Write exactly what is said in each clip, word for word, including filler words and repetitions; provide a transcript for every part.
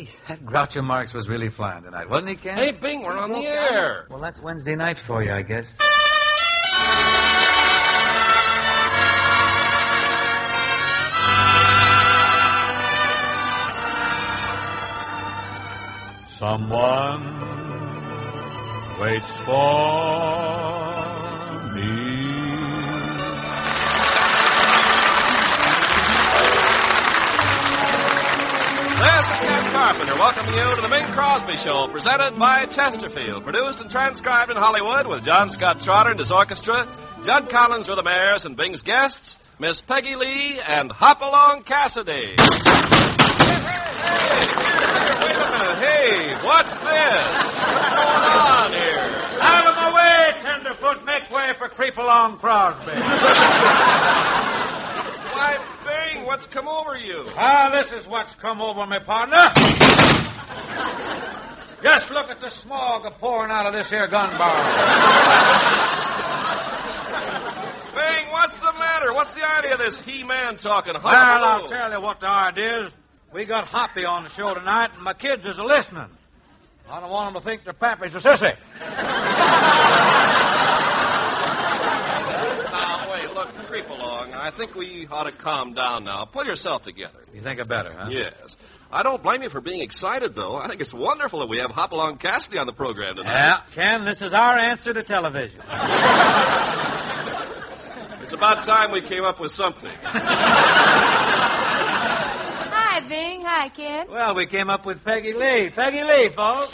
Hey, that Groucho Marx was really flying tonight, wasn't he, Ken? Hey, Bing, we're on the air. Well, that's Wednesday night for you, I guess. Someone waits for me. This is Ken Carpenter welcoming you to the Bing Crosby Show, presented by Chesterfield, produced and transcribed in Hollywood with John Scott Trotter and his orchestra, Judd Collins with the Mayors, and Bing's guests, Miss Peggy Lee and Hopalong Cassidy. Wait a minute. Hey, what's this? What's going on here? Out of my way, tenderfoot. Make way for Creep-Along Crosby. Why, Bing, what's come over you? Ah, this is what's come over me, partner. Just look at the smog pouring out of this here gun barrel. Bing, what's the matter? What's the idea of this He-Man talking? Well, I'll tell you what the idea is. We got Hoppy on the show tonight, and my kids is a-listening. I don't want them to think their pappy's a sissy. Now, wait, look, creep along. I think we ought to calm down now. Pull yourself together. You think it better, huh? Yes. I don't blame you for being excited, though. I think it's wonderful that we have Hopalong Cassidy on the program tonight. Yeah, Ken, this is our answer to television. It's about time we came up with something. Hi, Bing. Hi, Ken. Well, we came up with Peggy Lee. Peggy Lee, folks.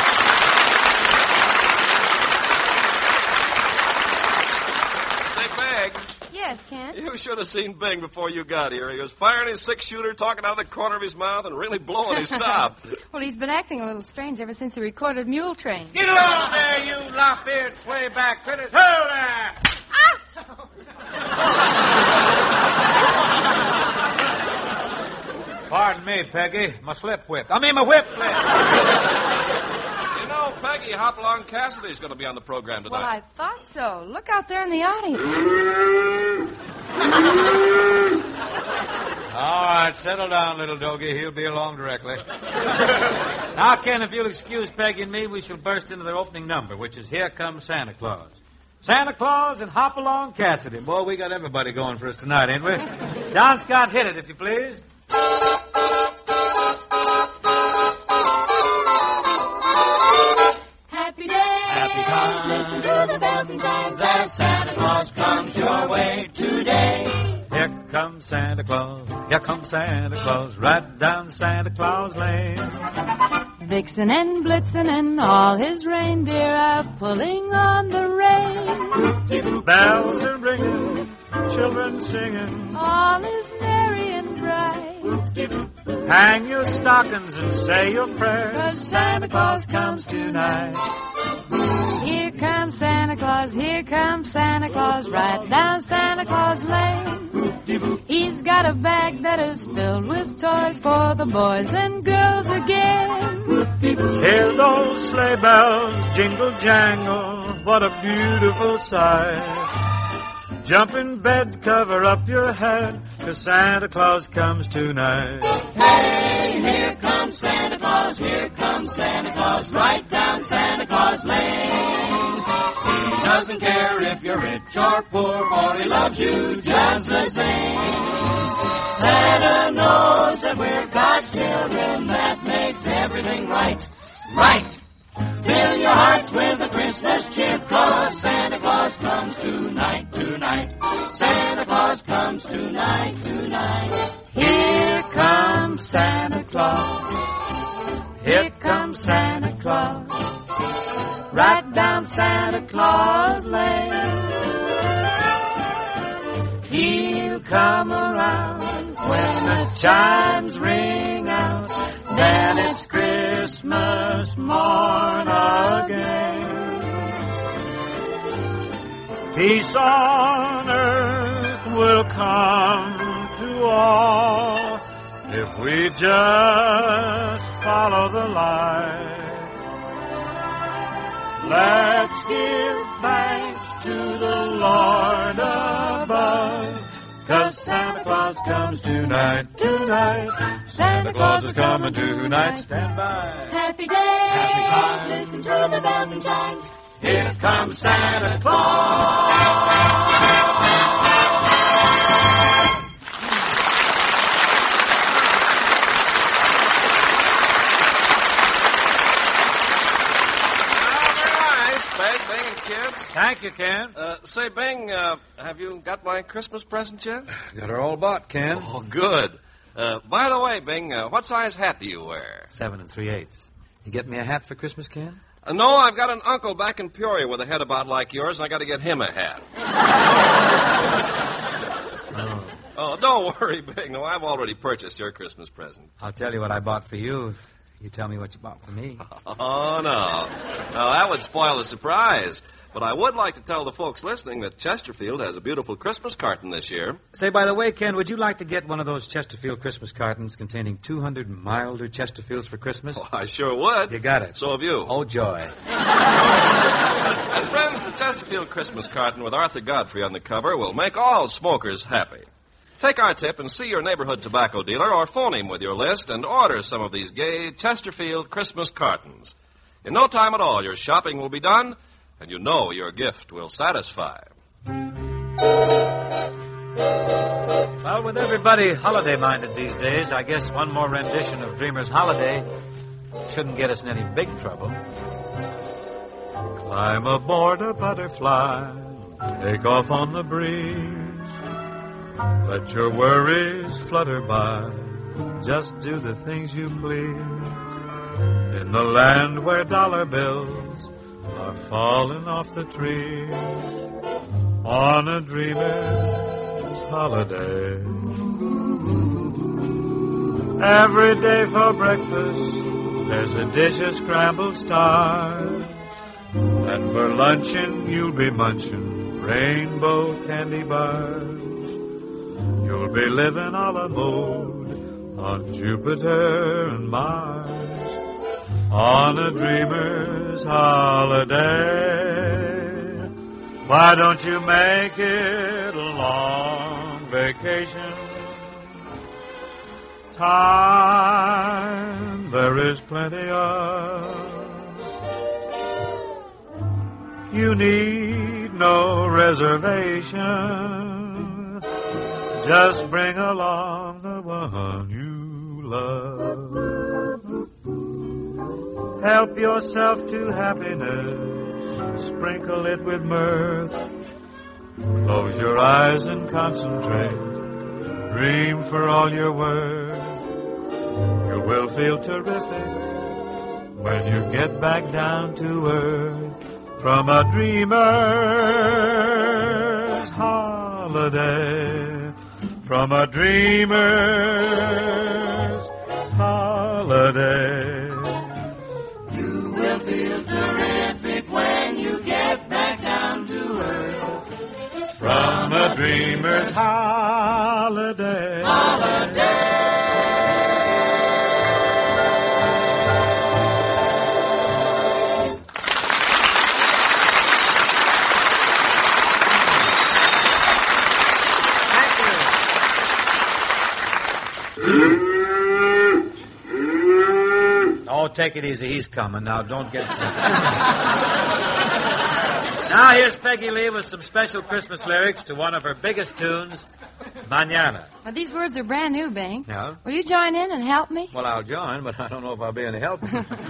Say, Peg. Yes, Ken. You should have seen Bing before you got here. He was firing his six-shooter, talking out of the corner of his mouth, and really blowing his top. Well, he's been acting a little strange ever since he recorded Mule Train. Get along there, you lop-eared swayback critters. Hold there! Pardon me, Peggy. My slip whip. I mean, my whip slip. You know, Peggy, Hopalong Cassidy's going to be on the program tonight. Well, I thought so. Look out there in the audience. All right, settle down, little doggy. He'll be along directly. Now, Ken, if you'll excuse Peggy and me, we shall burst into their opening number, which is Here Comes Santa Claus. Santa Claus and Hopalong Cassidy. Boy, we got everybody going for us tonight, ain't we? John Scott, hit it, if you please. Happy days. Happy times. Listen to the bells and chimes As Santa Claus comes your way today. Here comes Santa Claus. Here comes Santa Claus. Right down Santa Claus Lane. Vixen and Blitzen and all his reindeer are pulling on the rein. Bells are ringing, children singing. All is merry and bright. Hang your stockings and say your prayers. 'Cause Santa Claus comes tonight. Here comes Santa Claus, here comes Santa Claus, right down Santa Claus Lane. He's got a bag that is filled with toys for the boys and girls again. Hear those sleigh bells jingle jangle. What a beautiful sight. Jump in bed, cover up your head, 'cause Santa Claus comes tonight. Hey, here comes Santa Claus, here comes Santa Claus, right down Santa Claus Lane. He doesn't care if you're rich or poor, for he loves you just the same. Santa knows that we're God's children, that makes everything right, right. Fill your hearts with a Christmas cheer, 'cause Santa Claus comes tonight, tonight. Santa Claus comes tonight, tonight. Here comes Santa Claus. Here comes Santa Claus. Right down Santa Claus Lane. He'll come around when the chimes ring out. Then it's Christmas morn again. Peace on earth will come to all if we just follow the light. Let's give thanks to the Lord above, 'cause Santa Claus comes tonight, tonight. Santa Claus is coming tonight. Stand by. Happy days, Happy times. listen to the bells and chimes. Here comes Santa Claus. Peg, Bing, and kids. Thank you, Ken. Uh, say, Bing, uh, have you got my Christmas present yet? Got her all bought, Ken. Oh, good. Uh, by the way, Bing, uh, what size hat do you wear? Seven and three-eighths. You get me a hat for Christmas, Ken? Uh, no, I've got an uncle back in Peoria with a head about like yours, and I got to get him a hat. Oh. Oh, don't worry, Bing. No, I've already purchased your Christmas present. I'll tell you what I bought for you if you tell me what you bought for me. Oh, no. No, that would spoil the surprise. But I would like to tell the folks listening that Chesterfield has a beautiful Christmas carton this year. Say, by the way, Ken, would you like to get one of those Chesterfield Christmas cartons containing two hundred milder Chesterfields for Christmas? Oh, I sure would. You got it. So have you. Oh, joy. And friends, the Chesterfield Christmas carton with Arthur Godfrey on the cover will make all smokers happy. Take our tip and see your neighborhood tobacco dealer or phone him with your list and order some of these gay Chesterfield Christmas cartons. In no time at all, your shopping will be done, and you know your gift will satisfy. Well, with everybody holiday-minded these days, I guess one more rendition of Dreamer's Holiday shouldn't get us in any big trouble. Climb aboard a butterfly, take off on the breeze. Let your worries flutter by, just do the things you please. In the land where dollar bills are falling off the trees, on a dreamer's holiday. Every day for breakfast, there's a dish of scrambled stars. And for luncheon, you'll be munching rainbow candy bars. You'll be living a la mode on Jupiter and Mars, on a dreamer's holiday. Why don't you make it a long vacation? Time there is plenty of. You need no reservation. Just bring along the one you love. Help yourself to happiness. Sprinkle it with mirth. Close your eyes and concentrate. Dream for all you're worth. You will feel terrific when you get back down to earth. From a dreamer's holiday. From a dreamer's holiday. You will feel terrific when you get back down to earth. From a dreamer's holiday. Holiday. Oh, take it easy. He's coming. Now, don't get sick. Now, here's Peggy Lee with some special Christmas lyrics to one of her biggest tunes, Mañana. Well, these words are brand new, Bing. Yeah? Will you join in and help me? Well, I'll join, but I don't know if I'll be any help.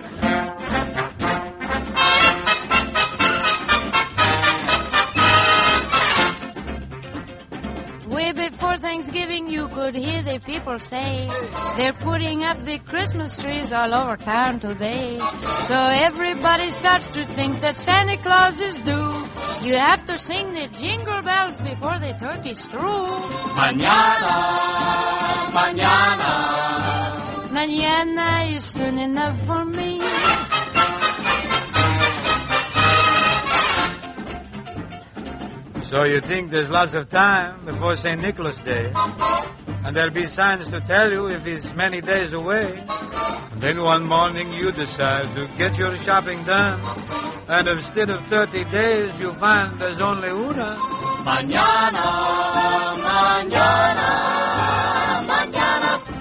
Way before Thanksgiving, you could hear the people say they're putting up the Christmas trees all over town today. So everybody starts to think that Santa Claus is due. You have to sing the jingle bells before the turkey's through. Mañana, mañana. Mañana is soon enough for me. So you think there's lots of time before Saint Nicholas Day, and there'll be signs to tell you if he's many days away. And then one morning you decide to get your shopping done, and instead of thirty days you find there's only una. Mañana, mañana.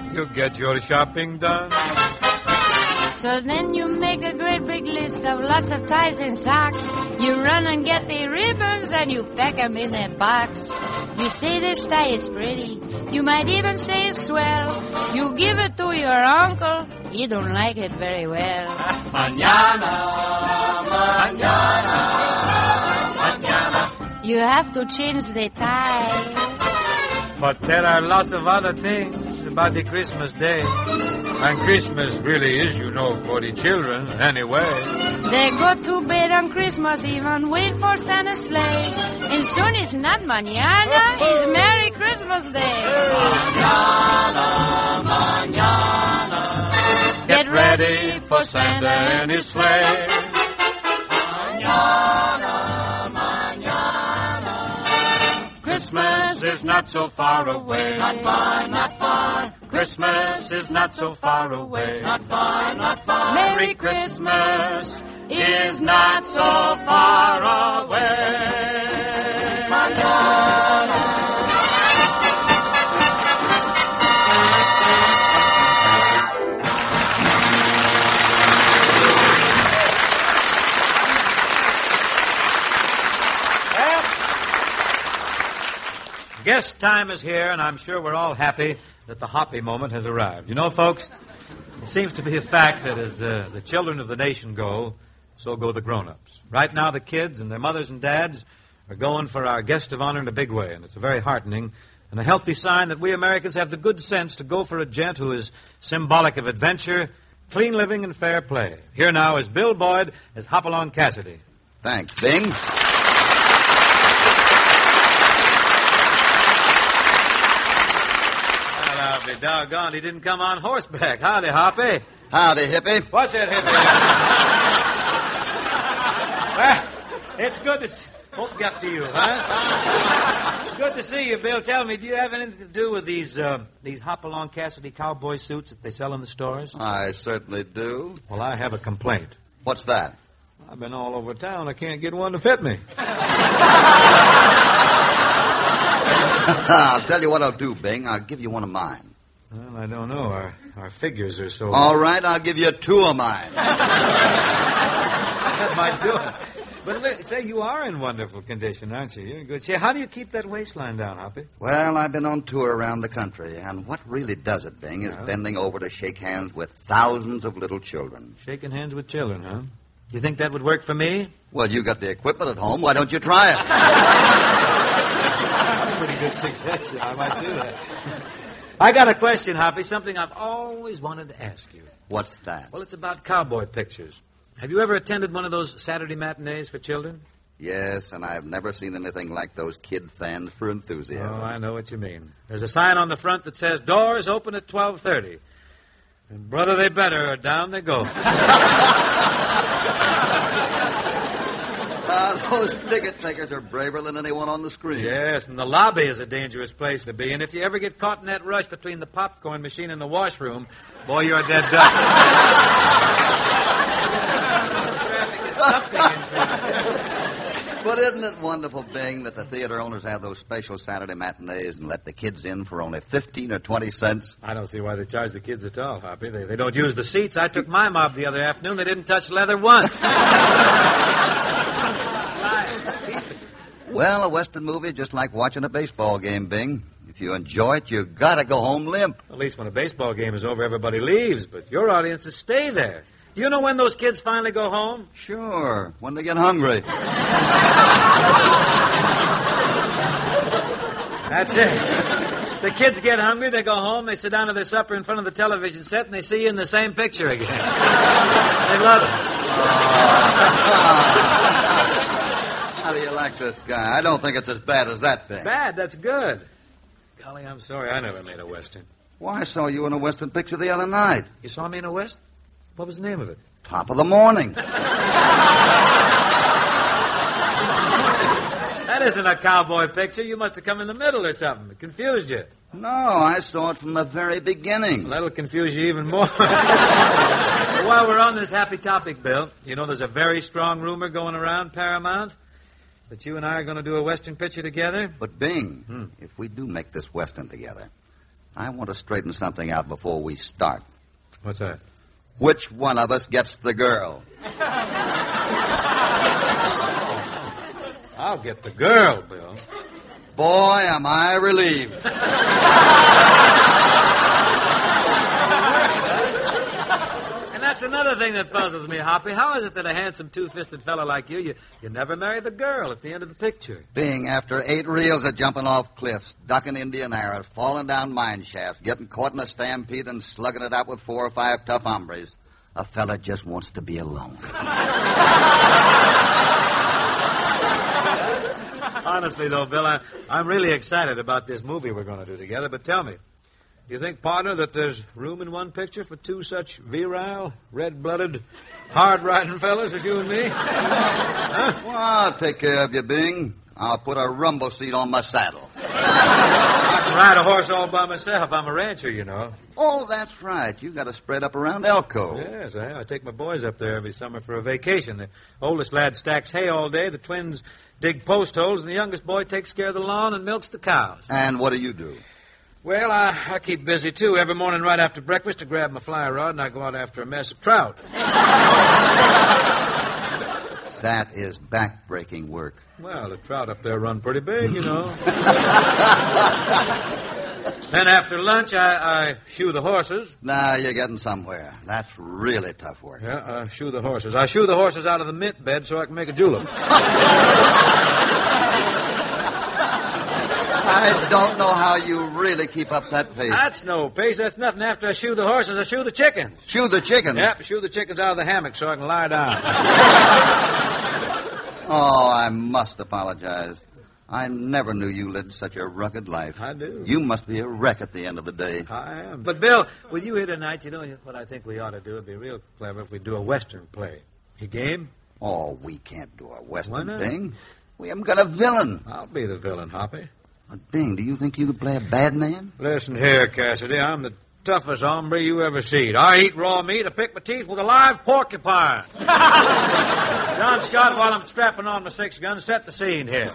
you'll get your shopping done. So then you make a great big list of lots of ties and socks. You run and get the ribbons and you pack 'em in a box. You say this tie is pretty. You might even say it's swell. You give it to your uncle. He don't like it very well. Mañana, mañana, mañana. You have to change the tie. But there are lots of other things about the Christmas day. And Christmas really is, you know, for the children, anyway. They go to bed on Christmas Eve and wait for Santa's sleigh. And soon it's not mañana, it's Merry Christmas Day. Mañana, mañana. Get ready for Santa and his sleigh. Mañana, mañana. Christmas is not so far away. Not far, not far. Christmas is not so far away. Not far, not far. Merry Christmas is not so far away. Mañana. Guest time is here, and I'm sure we're all happy that the hoppy moment has arrived. You know, folks, it seems to be a fact that as uh, the children of the nation go, so go the grown-ups. Right now, the kids and their mothers and dads are going for our guest of honor in a big way, and it's a very heartening and a healthy sign that we Americans have the good sense to go for a gent who is symbolic of adventure, clean living, and fair play. Here now is Bill Boyd as Hopalong Cassidy. Thanks, Bing. I'll be doggone, he didn't come on horseback. Howdy, Hoppy. Howdy, hippie. What's that, hippie? Well, it's good to s- hook up to you, huh? It's good to see you, Bill. Tell me, do you have anything to do with these uh, these Hopalong Cassidy cowboy suits that they sell in the stores? I certainly do. Well, I have a complaint. What's that? I've been all over town. I can't get one to fit me. I'll tell you what I'll do, Bing. I'll give you one of mine. Well, I don't know. Our our figures are so... All right, I'll give you two of mine. That might do it. But look, say, you are in wonderful condition, aren't you? You're in good shape. How do you keep that waistline down, Hoppy? Well, I've been on tour around the country, and what really does it, Bing, is Yeah. bending over to shake hands with thousands of little children. Shaking hands with children, huh? You think that would work for me? Well, you got the equipment at home. Why don't you try it? Pretty good suggestion. I might do that. I got a question, Hoppy, something I've always wanted to ask you. What's that? Well, it's about cowboy pictures. Have you ever attended one of those Saturday matinees for children? Yes, and I've never seen anything like those kid fans for enthusiasm. Oh, I know what you mean. There's a sign on the front that says, doors open at twelve thirty. And brother, they better, or down they go. Uh, those ticket takers are braver than anyone on the screen. Yes, and the lobby is a dangerous place to be. And if you ever get caught in that rush between the popcorn machine and the washroom, boy, you're a dead duck. Traffic is something interesting. But isn't it wonderful, Bing, that the theater owners have those special Saturday matinees and let the kids in for only fifteen or twenty cents? I don't see why they charge the kids at all, Hoppy. They, they don't use the seats. I took my mob the other afternoon. They didn't touch leather once. Well, a Western movie is just like watching a baseball game, Bing. If you enjoy it, you gotta go home limp. At least when a baseball game is over, everybody leaves. But your audiences stay there. Do you know when those kids finally go home? Sure, when they get hungry. That's it. The kids get hungry, they go home, they sit down to their supper in front of the television set, and they see you in the same picture again. They love it. How do you like this guy? I don't think it's as bad as that, Bing. Bad, that's good. Golly, I'm sorry, I never made a Western. Well, I saw you in a Western picture the other night. You saw me in a West? What was the name of it? Top of the morning. That isn't a cowboy picture. You must have come in the middle or something. It confused you. No, I saw it from the very beginning. Well, that'll confuse you even more. While we're on this happy topic, Bill, you know there's a very strong rumor going around Paramount that you and I are going to do a Western picture together. But, Bing, Hmm. if we do make this Western together, I want to straighten something out before we start. What's that? Which one of us gets the girl? I'll get the girl, Bill. Boy, am I relieved. And that's another thing that puzzles me, Hoppy. How is it that a handsome, two-fisted fellow like you, you, you never marry the girl at the end of the picture? Being after eight reels of jumping off cliffs, ducking Indian arrows, falling down mine shafts, getting caught in a stampede and slugging it out with four or five tough hombres, a fella just wants to be alone. Honestly, though, Bill, I, I'm really excited about this movie we're going to do together. But tell me, you think, partner, that there's room in one picture for two such virile, red-blooded, hard-riding fellas as you and me? Huh? Well, I'll take care of you, Bing. I'll put a rumble seat on my saddle. I can ride a horse all by myself. I'm a rancher, you know. Oh, that's right. You got to spread up around Elko. Yes, I, I take my boys up there every summer for a vacation. The oldest lad stacks hay all day, the twins dig post holes, and the youngest boy takes care of the lawn and milks the cows. And what do you do? Well, I, I keep busy, too. Every morning right after breakfast, I grab my fly rod and I go out after a mess of trout. That is back-breaking work. Well, the trout up there run pretty big, you know. Then after lunch, I, I shoe the horses. Now you're getting somewhere. That's really tough work. Yeah, I shoe the horses. I shoe the horses out of the mint bed so I can make a julep. I don't know how you really keep up that pace. That's no pace. That's nothing. After I shoe the horses, I shoe the chickens. Shoe the chickens? Yep, shoe the chickens out of the hammock so I can lie down. Oh, I must apologize. I never knew you led such a rugged life. I do. You must be a wreck at the end of the day. I am. But, Bill, with you here tonight, you know what I think we ought to do? It'd be real clever if we do a Western play. You game? Oh, we can't do a Western Why not? thing. We haven't got a villain. I'll be the villain, Hoppy. Uh, Bing, do you think you could play a bad man? Listen here, Cassidy. I'm the toughest hombre you ever seen. I eat raw meat. I pick my teeth with a live porcupine. John Scott, while I'm strapping on my six gun, set the scene here.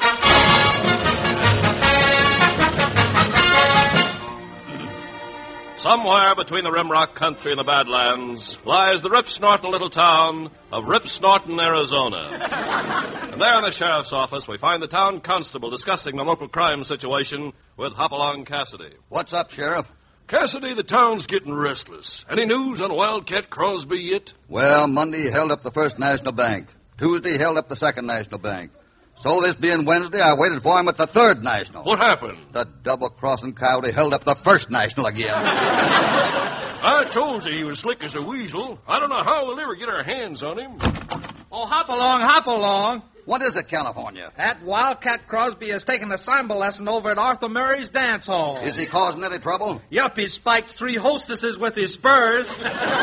Somewhere between the Rimrock country and the Badlands lies the rip-snorting little town of Rip-Snorton, Arizona. And there in the sheriff's office, we find the town constable discussing the local crime situation with Hopalong Cassidy. What's up, Sheriff? Cassidy, the town's getting restless. Any news on Wildcat Crosby yet? Well, Monday he held up the First National Bank. Tuesday he held up the Second National Bank. So this being Wednesday, I waited for him at the Third National. What happened? The double-crossing coyote held up the First National again. I told you he was slick as a weasel. I don't know how we'll ever get our hands on him. Oh, hop along, hop along. What is it, California? That Wildcat Crosby has taken a cymbal lesson over at Arthur Murray's dance hall. Is he causing any trouble? Yup, he spiked three hostesses with his spurs.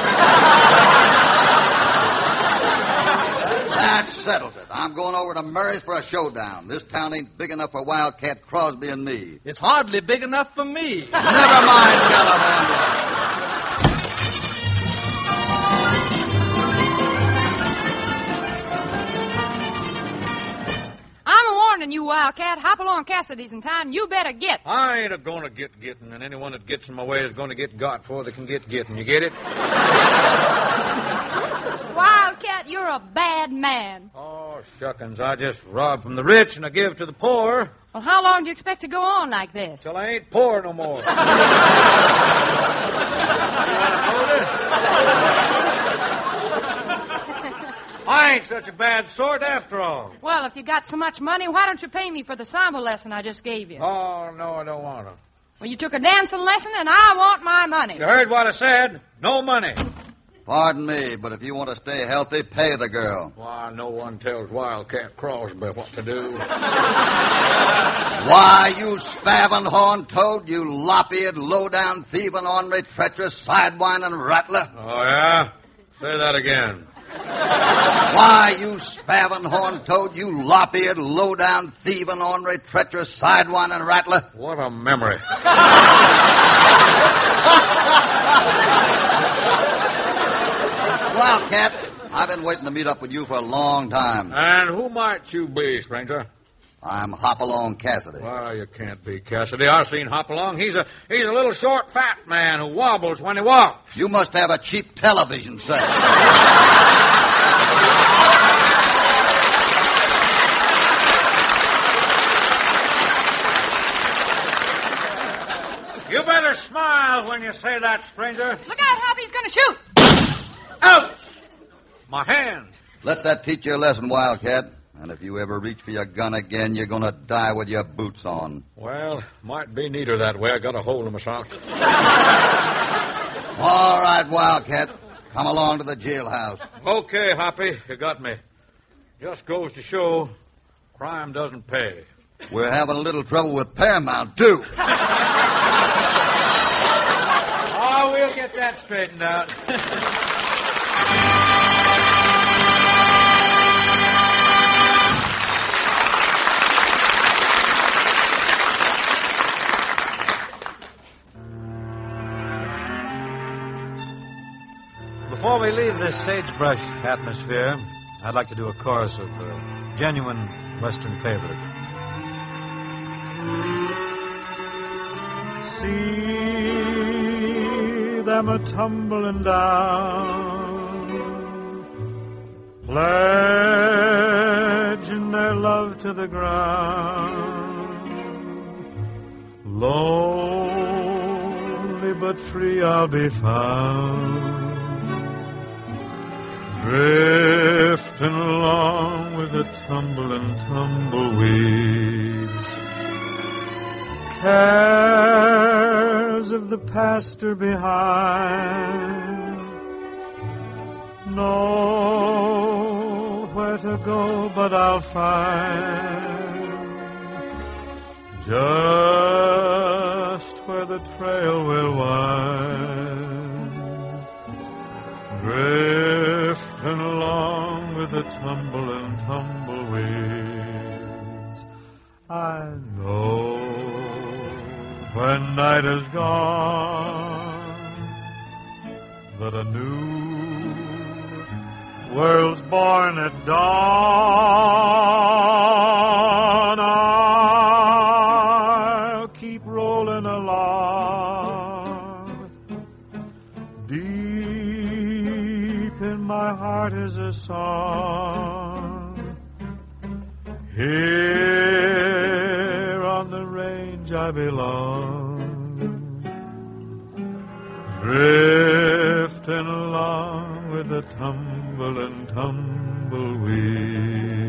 That settles it. I'm going over to Murray's for a showdown. This town ain't big enough for Wildcat Crosby and me. It's hardly big enough for me. Never mind, California. I'm warning you, Wildcat. Hop along Cassidy's in time. You better get. I ain't a-going to get getting, and anyone that gets in my way is going to get got before they can get getting. You get it? Wildcat, you're a bad man. Oh, shuckins. I just rob from the rich and I give to the poor. Well, how long do you expect to go on like this? Till I ain't poor no more. I ain't such a bad sort after all. Well, if you got so much money, why don't you pay me for the cymbal lesson I just gave you? Oh, no, I don't want to. Well, you took a dancing lesson, and I want my money. You heard what I said. No money. Pardon me, but if you want to stay healthy, pay the girl. Why, no one tells Wildcat Crosby what to do. Why, you spavin' horn toad, you lop-eared, low-down, thieving, ornery, treacherous, sidewinding rattler. Oh, yeah? Say that again. Why, you spavin' horn toad, you lop-eared, low-down, thieving, ornery, treacherous, sidewinding rattler. What a memory. Wildcat, I've been waiting to meet up with you for a long time. And who might you be, stranger? I'm Hopalong Cassidy. Well, you can't be Cassidy. I've seen Hopalong. He's a he's a little short, fat man who wobbles when he walks. You must have a cheap television set. You better smile when you say that, stranger. Look out, Hop, he's going to shoot. Ouch! My hand. Let that teach you a lesson, Wildcat. And if you ever reach for your gun again, you're going to die with your boots on. Well, might be neater that way. I got a hole in my sock. All right, Wildcat. Come along to the jailhouse. Okay, Hoppy, you got me. Just goes to show crime doesn't pay. We're having a little trouble with Paramount, too. Oh, we'll get that straightened out. Before we leave this sagebrush atmosphere, I'd like to do a chorus of a genuine Western favorite. See them a-tumbling down, pledging their love to the ground. Lonely but free I'll be found, drifting along with the tumbling tumbleweeds. Cares of the past are behind, nowhere to go but I'll find just where the trail will wind, drifting along with the tumbling tumbleweeds. I know when night is gone that a new world's born at dawn. I'll keep rolling along. Deep in my heart is a song. Here on the range I belong, drifting along with the tumbling tumbleweeds.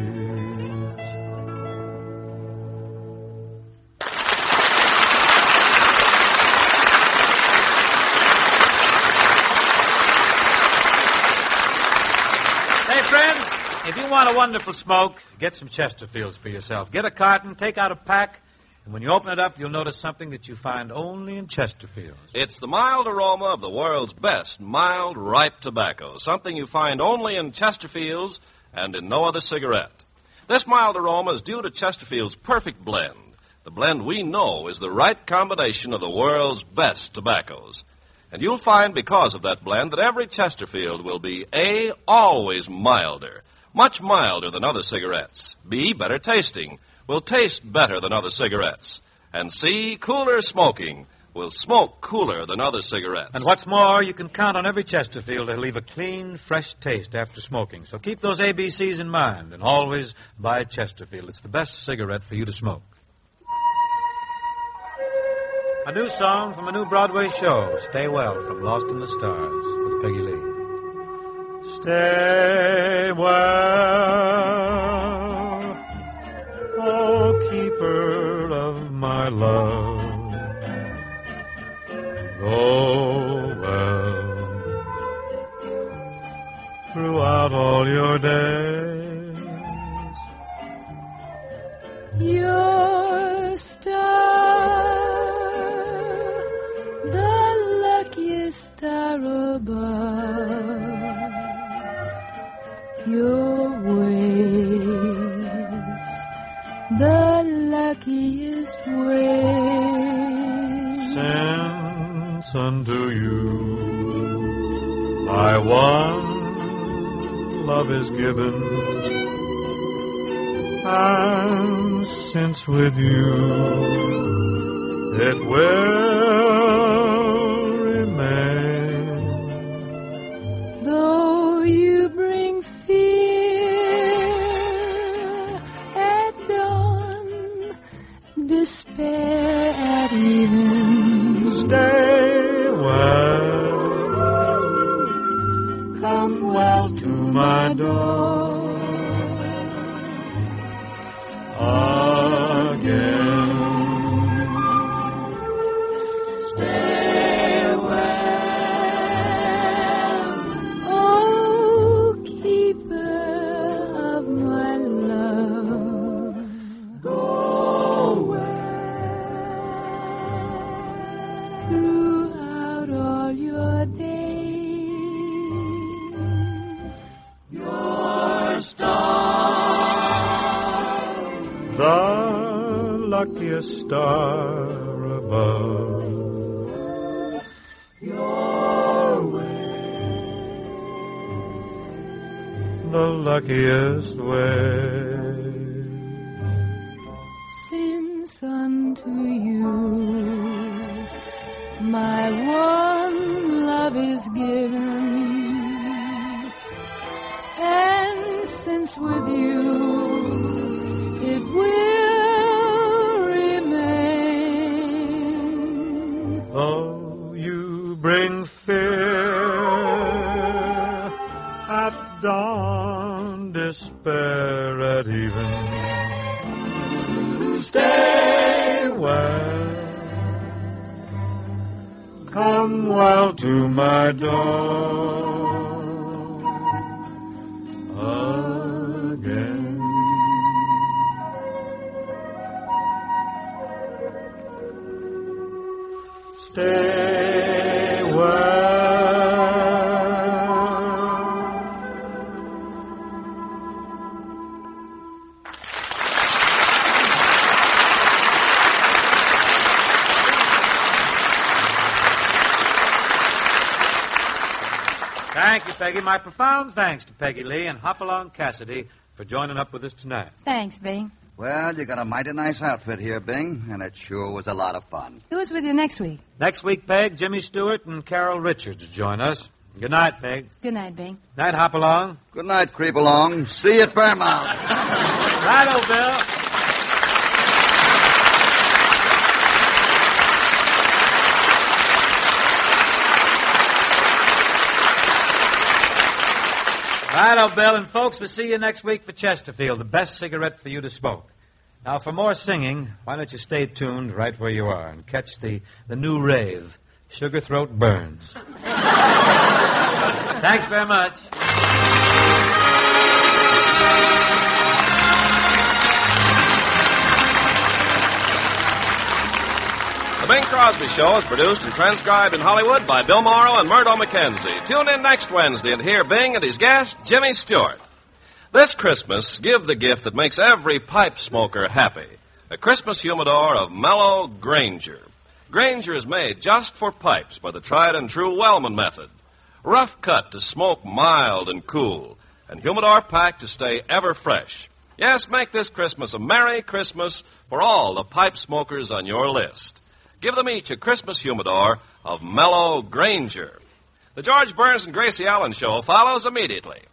Hey, friends, if you want a wonderful smoke, get some Chesterfields for yourself. Get a carton, take out a pack, and when you open it up, you'll notice something that you find only in Chesterfields. It's the mild aroma of the world's best mild, ripe tobacco, something you find only in Chesterfields and in no other cigarette. This mild aroma is due to Chesterfield's perfect blend, the blend we know is the right combination of the world's best tobaccos. And you'll find because of that blend that every Chesterfield will be A, always milder, much milder than other cigarettes, B, better tasting, will taste better than other cigarettes, and C, cooler smoking, will smoke cooler than other cigarettes. And what's more, you can count on every Chesterfield to leave a clean, fresh taste after smoking. So keep those A B Cs in mind and always buy Chesterfield. It's the best cigarette for you to smoke. A new song from a new Broadway show, Stay Well, from Lost in the Stars, with Peggy Lee. Stay well, oh keeper of my love. Go well throughout all your days. Your star, the luckiest star above. Your ways, the luckiest ways. Since unto you my one love is given, And since with you it will remain, though you bring fear at dawn, despair at even, stay well, come well to my door. Again, stay well, oh keeper of my love, go well throughout all your days. Your star, the luckiest star above, your way, the luckiest way. since unto you my one love is given, and since with you it will remain. Though you bring fear at dawn, despair at even, stay well, come well to my door. Again, stay well. Thank you, Peggy. My profound thanks to Peggy Lee and Hopalong Cassidy for joining up with us tonight. Thanks, Bing. Well, you got a mighty nice outfit here, Bing, and it sure was a lot of fun. Who's with you next week? Next week, Peg, Jimmy Stewart and Carol Richards will join us. Good night, Peg. Good night, Bing. Night, Hopalong. Good night, creep along. See you at Paramount. Righto, Bill. Righto, Bill. And folks, we'll see you next week for Chesterfield, the best cigarette for you to smoke. Now, for more singing, why don't you stay tuned right where you are and catch the, the new rave, Sugar Throat Burns. Thanks very much. The Bing Crosby Show is produced and transcribed in Hollywood by Bill Morrow and Murdo McKenzie. Tune in next Wednesday and hear Bing and his guest, Jimmy Stewart. This Christmas, give the gift that makes every pipe smoker happy. A Christmas humidor of Mellow Granger. Granger is made just for pipes by the tried-and-true Wellman method. Rough cut to smoke mild and cool, and humidor packed to stay ever fresh. Yes, make this Christmas a Merry Christmas for all the pipe smokers on your list. Give them each a Christmas humidor of Mellow Granger. The George Burns and Gracie Allen Show follows immediately.